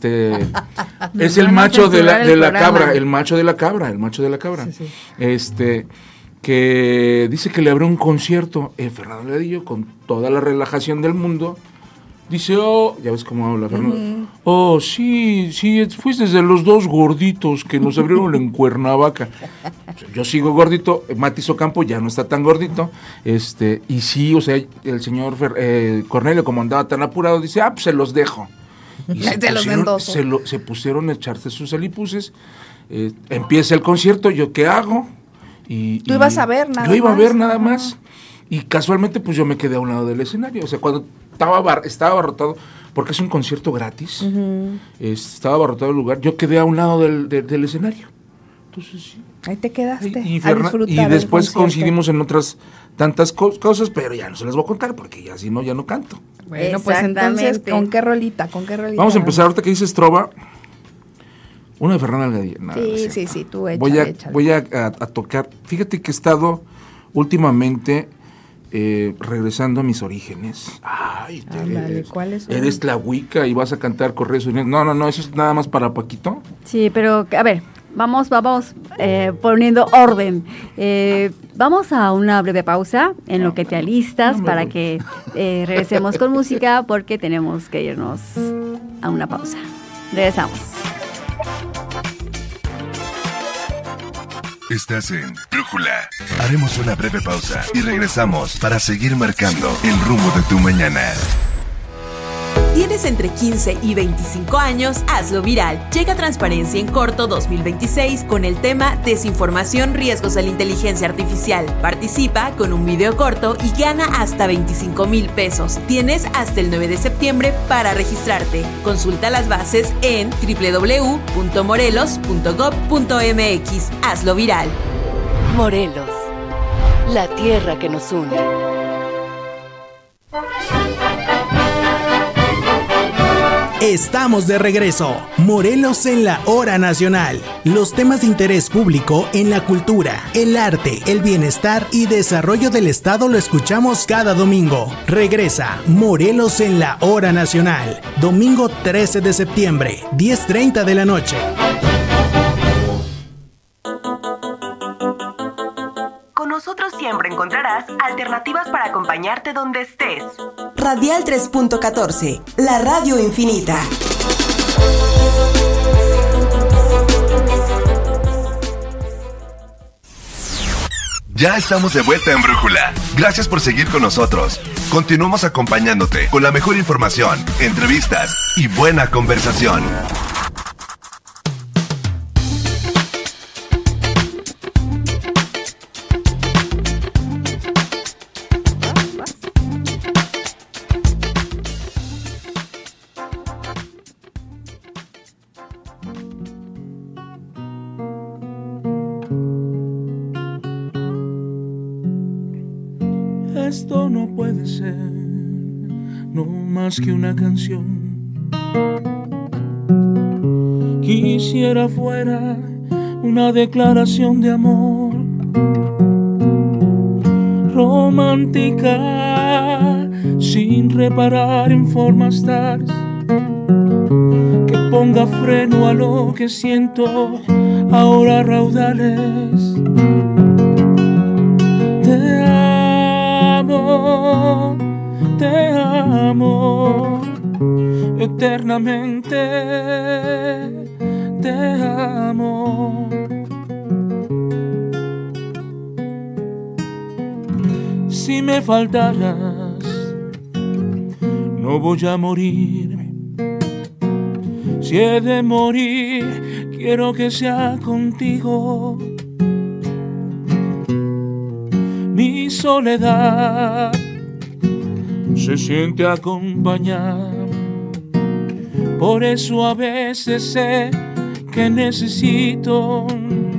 el macho de la cabra, el macho de la cabra. Sí, sí. Que dice que le abrió un concierto Fernando Delgadillo con toda la relajación del mundo. Dice, ya ves cómo habla Fernando. Uh-huh. Sí, fuiste de los 2 gorditos que nos abrieron en Cuernavaca. Yo sigo gordito, Matiz Ocampo ya no está tan gordito. Y sí, o sea, el señor Cornelio, como andaba tan apurado, dice, pues se los dejo. Y se pusieron a echarse sus alipuses. Empieza el concierto, ¿yo qué hago? ¿Tú ibas a ver nada más? Yo iba a ver nada más. Y casualmente, pues yo me quedé a un lado del escenario. O sea, cuando estaba abarrotado, porque es un concierto gratis, uh-huh. Estaba abarrotado el lugar, yo quedé a un lado del escenario. Entonces, sí. Ahí te quedaste a disfrutar. Y después coincidimos en otras tantas cosas, pero ya no se las voy a contar, porque ya si no, ya no canto. Bueno, pues entonces, ¿con qué rolita? Vamos a empezar, ahorita que dices trova, una de Fernando Delgadillo. Sí, tú échale. Voy a tocar, fíjate que he estado últimamente regresando a mis orígenes. ¿Cuáles son? Eres tlahuica y vas a cantar correos. No, eso es nada más para Paquito. Sí, pero a ver, vamos poniendo orden. Vamos a una breve pausa en lo que te alistas para que regresemos con música, porque tenemos que irnos a una pausa. Regresamos. Estás en Brújula. Haremos una breve pausa y regresamos para seguir marcando el rumbo de tu mañana. Tienes entre 15 y 25 años, hazlo viral. Llega Transparencia en Corto 2026 con el tema Desinformación, riesgos a la inteligencia artificial. Participa con un video corto y gana hasta 25,000 pesos. Tienes hasta el 9 de septiembre para registrarte. Consulta las bases en www.morelos.gov.mx. Hazlo viral. Morelos, la tierra que nos une. Estamos de regreso. Morelos en la hora nacional. Los temas de interés público en la cultura, el arte, el bienestar y desarrollo del Estado lo escuchamos cada domingo. Regresa Morelos en la hora nacional. Domingo 13 de septiembre, 10:30 de la noche. Con nosotros siempre encontrarás alternativas para acompañarte donde estés. Radial 3.14, la radio infinita. Ya estamos de vuelta en Brújula. Gracias por seguir con nosotros. Continuamos acompañándote con la mejor información, entrevistas y buena conversación. Esto no puede ser, no más que una canción. Quisiera fuera una declaración de amor romántica, sin reparar en formas tales, que ponga freno a lo que siento ahora a raudales. Te amo eternamente, te amo. si me faltaras, no voy a morirme. Si he de morir, quiero que sea contigo. Mi soledad se siente acompañada, por eso a veces sé que necesito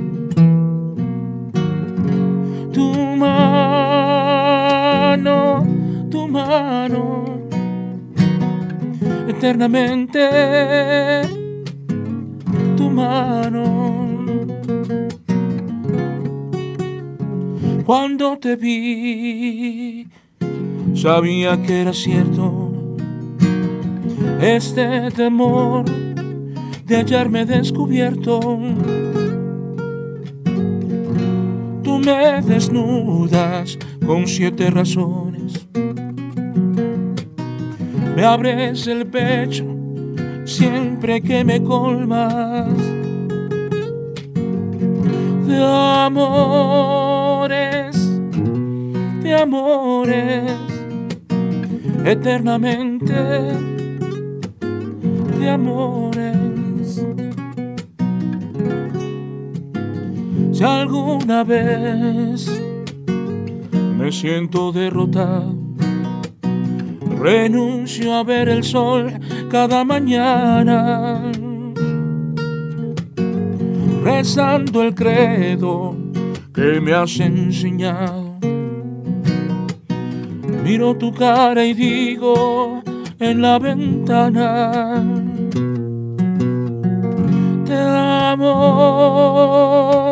tu mano, eternamente tu mano. Cuando te vi, sabía que era cierto este temor de hallarme descubierto. Tú me desnudas con 7 razones, me abres el pecho siempre que me colmas de amores, eternamente de amores. Si alguna vez me siento derrotado, renuncio a ver el sol cada mañana, rezando el credo que me has enseñado. Miro tu cara y digo en la ventana, te amo,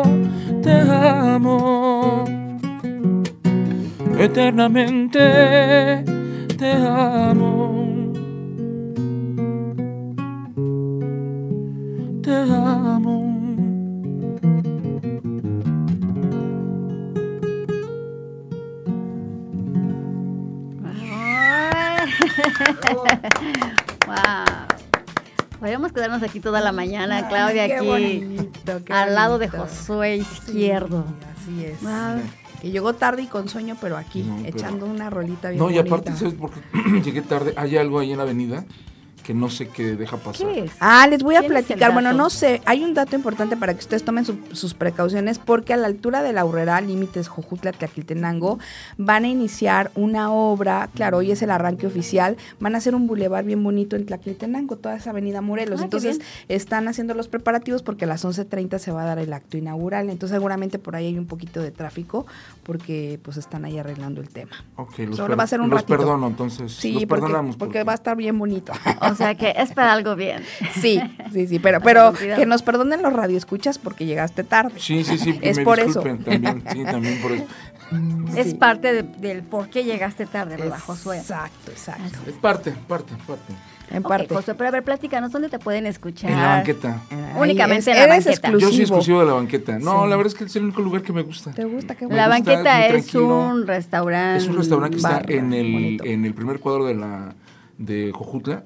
eternamente te amo, te amo. Wow. Podríamos quedarnos aquí toda la mañana, Ay, Claudia, qué aquí bonito, qué al lado de bonito. Josué Izquierdo. Sí, así es. Wow. Que llegó tarde y con sueño, pero aquí, No, pero- echando una rolita bien No, y bonita. aparte, ¿sabes por qué llegué tarde? Hay algo ahí en la avenida que no sé qué deja pasar. ¿Qué es? Ah, les voy a ¿Quién es el platicar. Bueno, dato? no sé, hay un dato importante para que ustedes tomen sus precauciones, porque a la altura de la Aurrera, límites Jojutla, Tlaquiltenango, van a iniciar una obra. Claro, hoy es el arranque oficial. Van a hacer un bulevar bien bonito en Tlaquiltenango, toda esa avenida Morelos. Ah, qué Entonces, bien. están haciendo los preparativos porque a las 11:30 se va a dar el acto inaugural. Entonces, seguramente por ahí hay un poquito de tráfico porque pues están ahí arreglando el tema. Ok, Solo va a ser un los ratito. perdono, entonces. Sí, los porque perdonamos. porque va a estar bien bonito. O sea que es para algo bien. Sí, pero que nos perdonen los radioescuchas porque llegaste tarde. Sí, Es me por disculpen también, sí, también por eso. Es parte del por qué llegaste tarde, ¿verdad, Josué? Exacto. Es parte. En Ok, parte. Josué, pero a ver, platícanos, ¿dónde te pueden escuchar? En la banqueta. Únicamente Ahí en la eres banqueta. exclusivo. Yo soy exclusivo de la banqueta. No, Sí. la verdad es que es el único lugar que me gusta. ¿Te gusta? Qué La bueno. gusta, banqueta es muy es tranquilo. un restaurante. Es un restaurante que está bar, bonito. en el primer cuadro de Jojutla.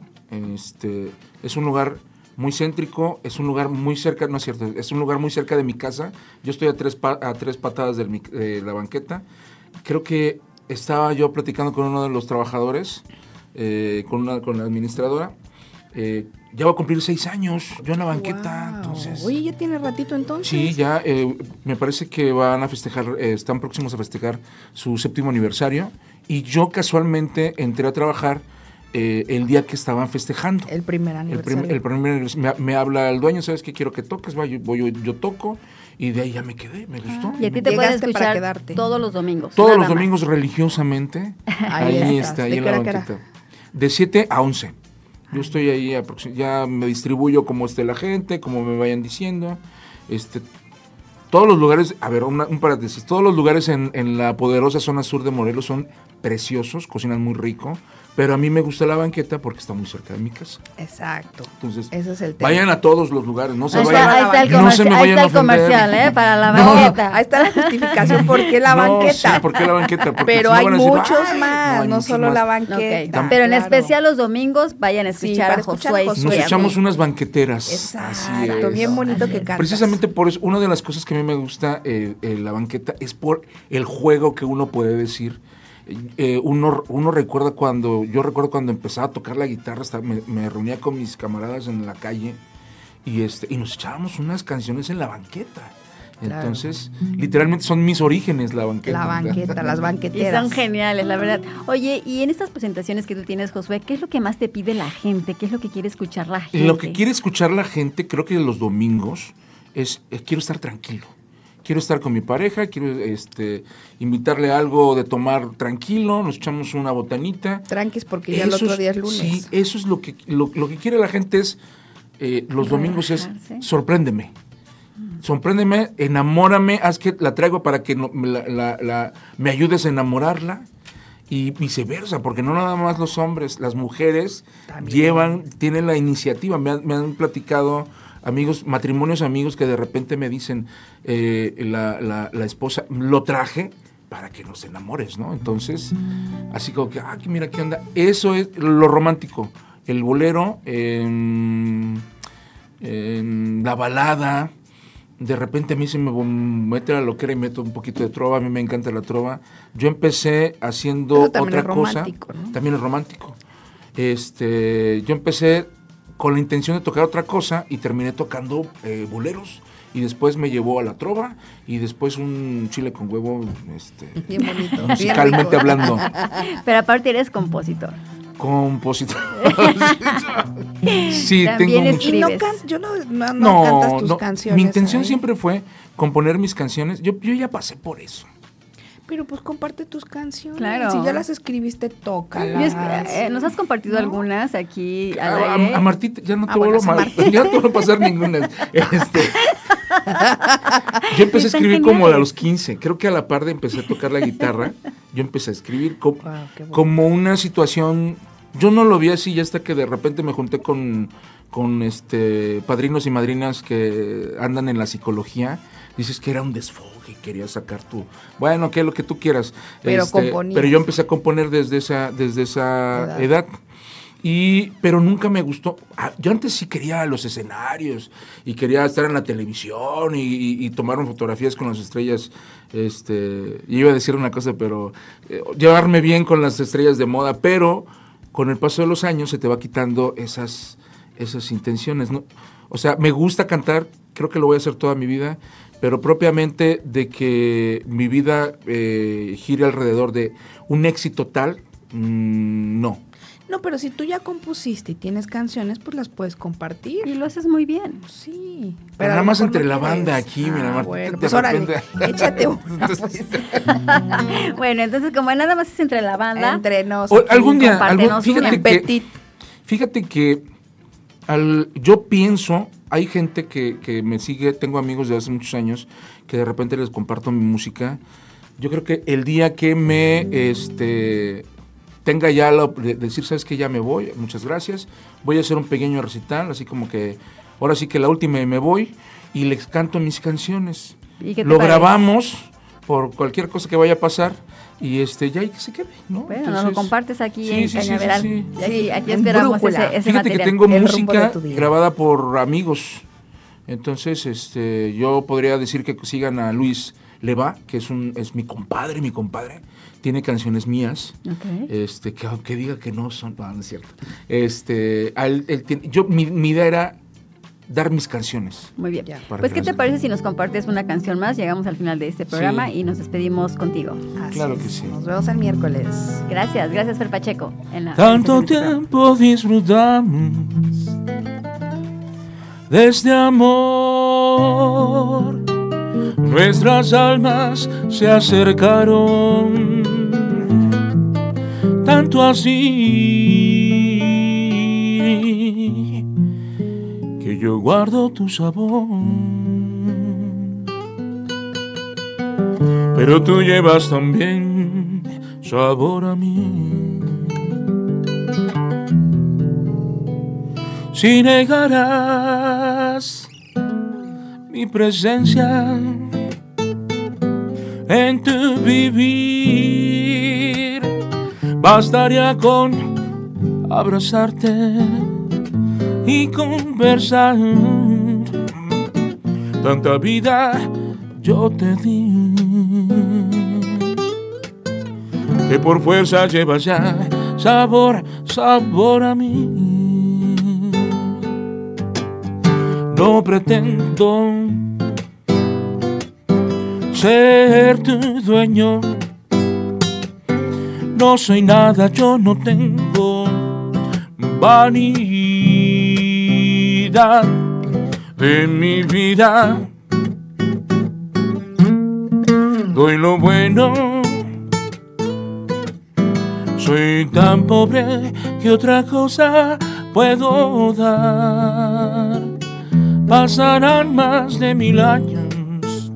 Es un lugar muy céntrico, es un lugar muy cerca, no es cierto, es un lugar muy cerca de mi casa. Yo estoy a tres patadas de la banqueta. Creo que estaba yo platicando con uno de los trabajadores, con la administradora. Ya va a cumplir 6 años yo en la banqueta. Wow. Entonces, Oye, ya tiene ratito entonces. sí, ya me parece que van a festejar, están próximos a festejar su 7º aniversario. Y yo casualmente entré a trabajar el día que estaban festejando. El primer aniversario. El primer aniversario. Me habla el dueño, ¿sabes qué? Quiero que toques, yo toco. Y de ahí ya me quedé, me gustó. Y a ti te pueden Llegaste para escuchar quedarte. todos los domingos. Todos nada los más. domingos religiosamente. Ahí estás. Ahí ¿De en qué la hora a qué hora? banqueta. De 7 a 11. Yo estoy ahí, ya me distribuyo como esté la gente, como me vayan diciendo. Todos los lugares, a ver, un paréntesis, todos los lugares en la poderosa zona sur de Morelos son preciosos, cocinan muy rico, pero a mí me gusta la banqueta porque está muy cerca de mi casa. Exacto. Entonces, Ese es el tema. vayan a todos los lugares, no se Ahí vayan está el, no se me ahí vayan está a el comercial, ofender. para la No, banqueta. Ahí está la justificación por qué la No, banqueta. sí, ¿por qué la banqueta? Porque Pero si no hay van a decir, muchos "Ay, más, hay no muchos solo más". la Ok, banqueta. pero en claro. especial los domingos vayan a escuchar para a escuchar Josué. a Josué. Nos Izquierdo. echamos unas banqueteras. Exacto, Así bien es. bonito que cantas. Precisamente por eso, una de las cosas que a mí me gusta la banqueta es por el juego que uno puede decir. Uno recuerda yo recuerdo cuando empezaba a tocar la guitarra, me reunía con mis camaradas en la calle y nos echábamos unas canciones en la banqueta. Claro. Entonces, literalmente son mis orígenes la banqueta. La banqueta, las banqueteras. Y son geniales, la verdad. Oye, y en estas presentaciones que tú tienes, Josué, ¿qué es lo que más te pide la gente? ¿Qué es lo que quiere escuchar la gente? Lo que quiere escuchar la gente, creo que los domingos, es quiero estar tranquilo. Quiero estar con mi pareja, quiero invitarle algo de tomar tranquilo, nos echamos una botanita. Tranquis porque ya el otro día es lunes. Sí, eso es lo que quiere la gente es, los domingos es, sorpréndeme. Sorpréndeme, enamórame, haz que la traigo para que me ayudes a enamorarla y viceversa, porque no nada más los hombres, las mujeres tienen la iniciativa. Me han platicado matrimonios amigos que de repente me dicen, la esposa, lo traje para que nos enamores, ¿no? Entonces, así como que, mira qué onda. Eso es lo romántico, el bolero, la balada. De repente a mí se me mete la loquera y meto un poquito de trova. A mí me encanta la trova. Yo empecé haciendo otra cosa. ¿No? También es romántico. Yo empecé con la intención de tocar otra cosa y terminé tocando boleros. Y después me llevó a la trova y después un chile con huevo, bien bonito, musicalmente hablando. Pero aparte eres compositor. Sí, tengo mucho. Y no cantas tus canciones. Mi intención siempre fue componer mis canciones. Yo ya pasé por eso. Pero pues comparte tus canciones. Claro. Si ya las escribiste, tócalas. Nos has compartido algunas aquí al aire. A Martita, ya no te vuelvo a pasar ninguna. Yo empecé a escribir como a los 15. Creo que a la par de empecé a tocar la guitarra, yo empecé a escribir como una situación. Yo no lo vi así, ya hasta que de repente me junté con padrinos y madrinas que andan en la psicología. Dices que era un desfogue, querías sacar bueno, que lo que tú quieras. Pero yo empecé a componer desde esa edad. Pero nunca me gustó. Yo antes sí quería los escenarios y quería estar en la televisión y tomar fotografías con las estrellas. Iba a decir una cosa, pero llevarme bien con las estrellas de moda, pero con el paso de los años se te va quitando esas intenciones, ¿no? O sea, me gusta cantar, creo que lo voy a hacer toda mi vida, pero propiamente de que mi vida gire alrededor de un éxito tal, no. No, pero si tú ya compusiste y tienes canciones, pues las puedes compartir. Y lo haces muy bien. Sí. Pero nada más entre la banda aquí, mira, Marta. Bueno, pues órale, échate una. Pues. Bueno, entonces como nada más es entre la banda. Entre nos. Algún día, fíjate que yo pienso, hay gente que me sigue, tengo amigos de hace muchos años, que de repente les comparto mi música. Yo creo que el día que me tenga ya de decir, ¿sabes qué? Ya me voy, muchas gracias, voy a hacer un pequeño recital, así como que, ahora sí que la última y me voy, y les canto mis canciones. Lo grabamos por cualquier cosa que vaya a pasar, y ya hay que se quede, ¿no? Bueno, entonces, nos lo compartes aquí en Cañaveral. Sí. Aquí esperamos ese Fíjate material. Que tengo música grabada por amigos, entonces yo podría decir que sigan a Luis Leva, que es mi compadre, tiene canciones mías, que aunque diga que no son, no es cierto. Mi idea era dar mis canciones. Muy bien. Pues, ¿qué te parece si nos compartes una canción más? Llegamos al final de este programa y nos despedimos contigo. Claro que sí. Nos vemos el miércoles. Gracias, Fer Pacheco. Tanto tiempo disfrutamos de este amor. Nuestras almas se acercaron, tanto así que yo guardo tu sabor, pero tú llevas también sabor a mí. Si negarás mi presencia en tu vivir, bastaría con abrazarte y conversar. Tanta vida yo te di que por fuerza llevas ya sabor, sabor a mí. No pretendo ser tu dueño, no soy nada, yo no tengo vanidad en mi vida. Doy lo bueno, soy tan pobre que otra cosa puedo dar. Pasarán más de 1000 años,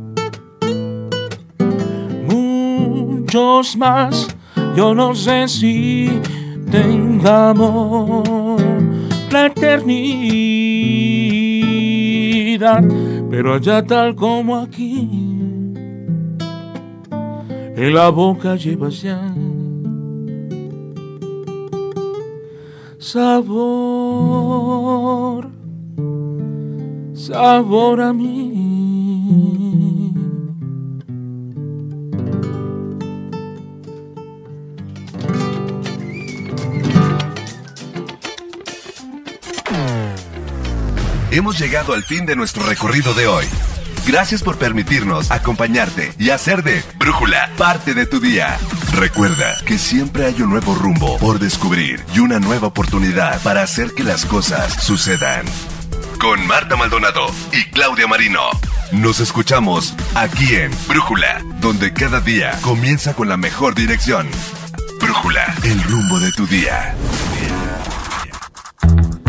muchos más. Yo no sé si tengamos la eternidad, pero allá tal como aquí, en la boca llevas ya sabor, sabor a mí. Hemos llegado al fin de nuestro recorrido de hoy. Gracias por permitirnos acompañarte y hacer de Brújula parte de tu día. Recuerda que siempre hay un nuevo rumbo por descubrir y una nueva oportunidad para hacer que las cosas sucedan. Con Marta Maldonado y Claudia Marino. Nos escuchamos aquí en Brújula, donde cada día comienza con la mejor dirección. Brújula, el rumbo de tu día.